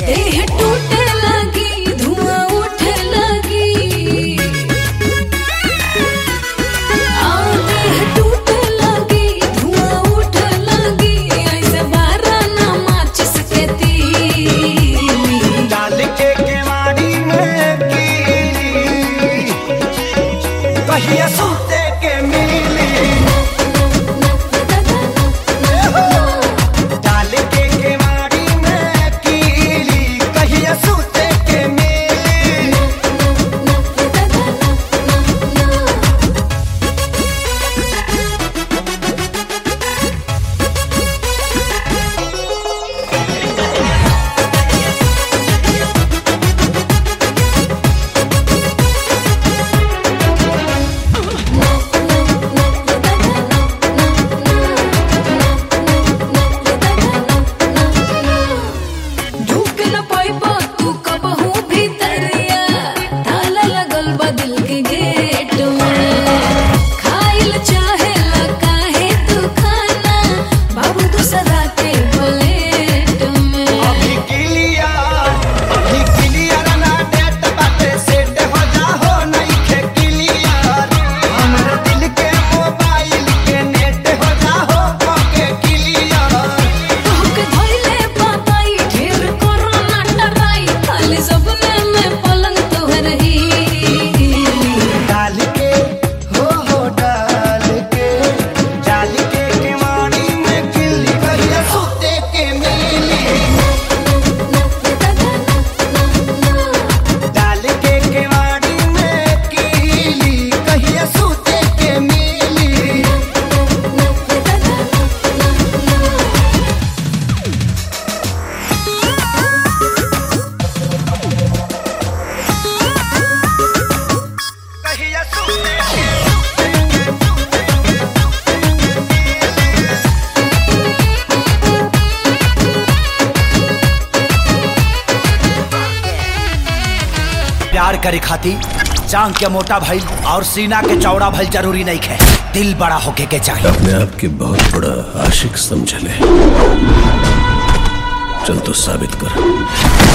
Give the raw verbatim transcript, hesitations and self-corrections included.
देह टूटे लगी, धुआं उठे लगी। आ देह टूटे लगी, धुआं उठे लगी। ऐसे बारा ना माचिस के तीली डाल के केवाड़ी में कीली, कहिया सूते के मिली। डाल के केवाड़ी में कीली, कहिया सूते के मिली। ढूक न पाइबो तू कबहू भीतरिया, ताला लगल बा दिल के गेट में। खाइल चाहेला काहे तू खाना, बाबू दूसरा के प्लेट में। अभी क्लियर, अभी क्लियर ना डेट बाटे सेट हो जाहो नइखे क्लियर। हमरे दिल के मोबाइल के नेट हो जाहो ओके क्लियर। तोहके धइले पाताई, ढेर कोरोना डराई, खाली सपने में पलंग तोहर हिली। डाल के हो हो डाल के, डाल के केवाड़ी में किल्ली, कहिया सूते के मिली। डाल के केवाड़ी में कीली, कहिया सूते के मिली। कहिया सूते के प्यार करे खाती जांग के मोटा भइल और सीना के चौड़ा भइल जरूरी नहीं है, दिल बड़ा होके के चाहिए। अपने आप के बहुत बड़ा आशिक समझ ले, चल तो साबित कर।